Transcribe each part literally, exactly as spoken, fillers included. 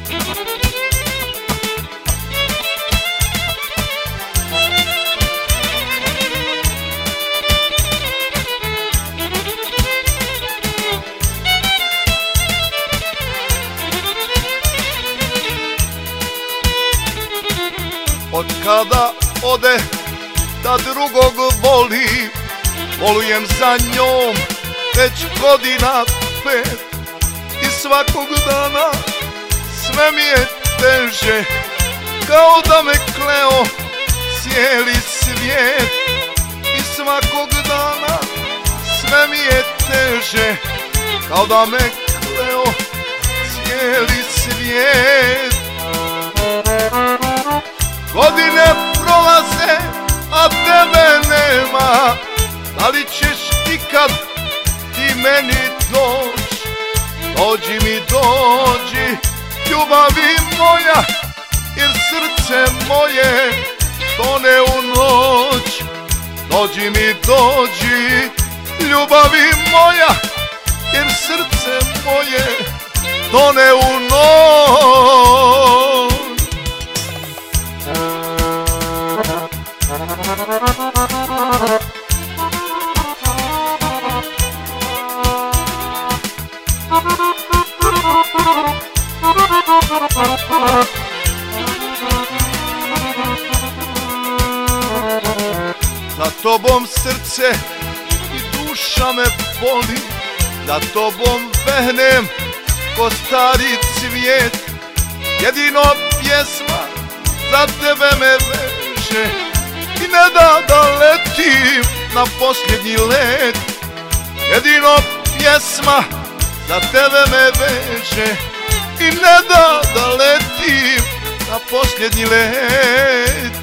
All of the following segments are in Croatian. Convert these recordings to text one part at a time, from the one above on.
Od kada ode da drugog voli, volujem za njom već godina pet. I svakog dana sve mi je teže, kao da me kleo cijeli svijet. I svakog dana sve mi je teže, kao da me kleo cijeli svijet. Godine prolaze, a tebe nema. Da li ćeš ikad ti meni doć? Dođi mi, dođi, ljubavi moja, jer srce moje tone u noć. Dođi mi, dođi, ljubavi moja, jer srce moje tone u noć. Za tobom srce i duša me boli, za tobom vehnem ko stari cvijet. Jedino pjesma za tebe me veže i ne da da letim na posljednji let. Jedino pjesma za tebe me veže i ne da da letim na posljednji let.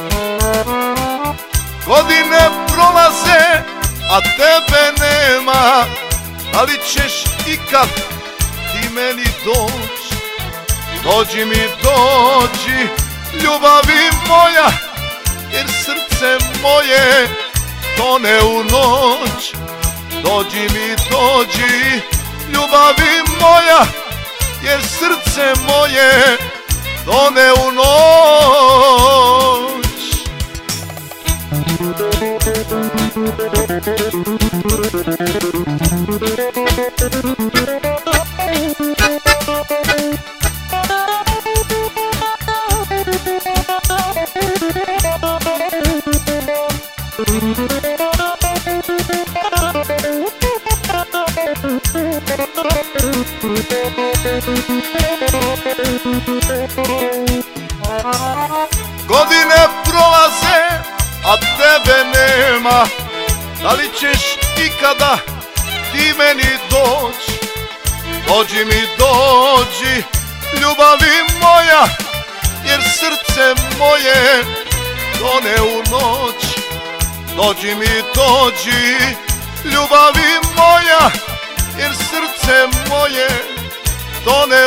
Godine prolaze, a tebe nema. Da li ćeš ikad ti meni doć? Dođi mi, dođi, ljubavi moja, jer srce moje tone u noć. Dođi mi, dođi, ljubavi moja, jer srce moje tone u noć. Godine prolaze, a tebe nema. Da li ćeš ikada ti meni doć? Dođi mi, dođi, ljubavi moja, jer srce moje tone u noć. Dođi mi, dođi, ljubavi moja, jer srce moje tone